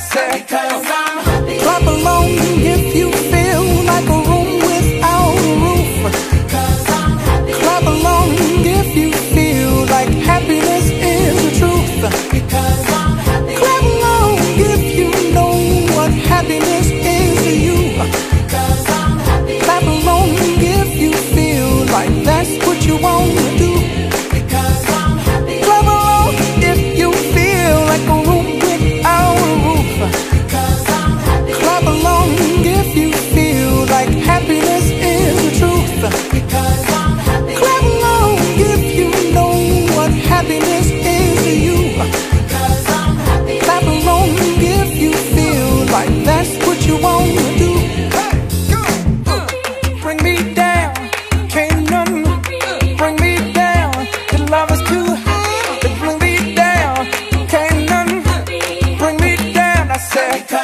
said, because I'm happy. Clap along if you feel like a room without a roof. Because I'm happy. Clap along if you feel like happiness is the truth. Because I'm happy. Clap along if you know what happiness is to you. Because I'm happy. Clap along if you feel like that's what you want to do. Because I'm happy. Clap along if you feel like a room without a roof. Because I'm happy. Clap along if you feel like happiness is the truth. Because I'm happy. Clap along if you know what happiness is to you. Because I'm happy. Clap along if you feel like that's what you want to do. Bring me down, can't none bring me down. The love is too high to bring me down. Can't none bring me down. I said.